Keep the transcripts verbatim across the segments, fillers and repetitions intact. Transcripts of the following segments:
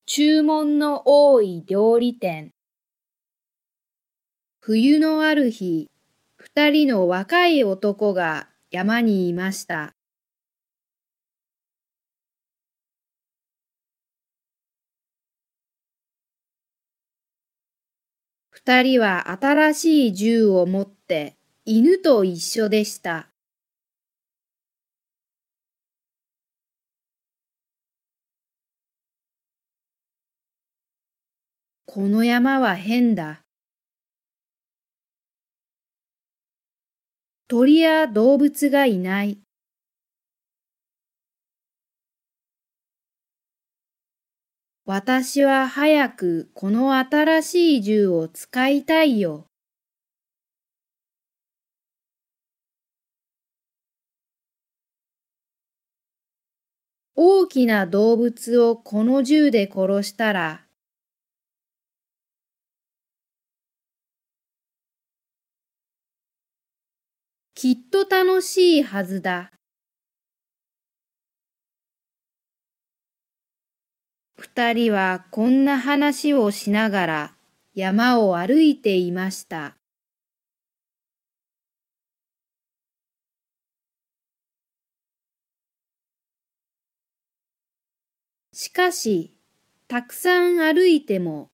注文の多い料理店。冬のある日、二人の若い男が山にいました。二人は新しい銃を持って犬と一緒でした。この山は変だ。鳥や動物がいない。私は早くこの新しい銃を使いたいよ。大きな動物をこの銃で殺したら、きっと楽しいはずだ。二人はこんな話をしながら山を歩いていました。しかし、たくさん歩いても、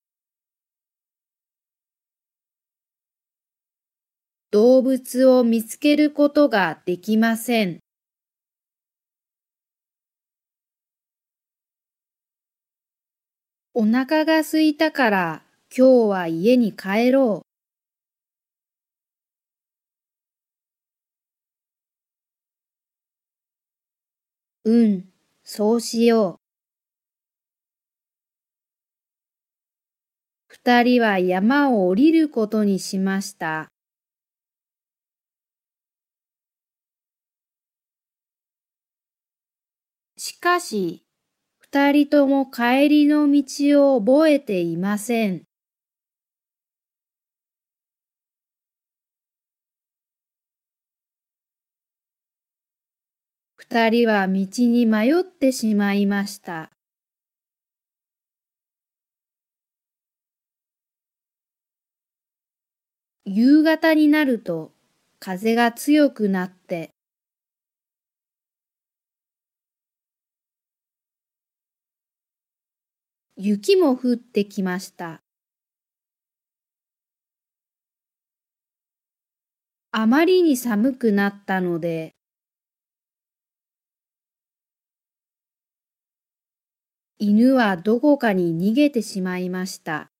動物を見つけることができません。お腹が空いたから今日は家に帰ろう。うん、そうしよう。二人は山を降りることにしました。しかし、二人とも帰りの道を覚えていません。二人は道に迷ってしまいました。夕方になると風が強くなって、雪も降ってきました。あまりに寒くなったので、犬はどこかに逃げてしまいました。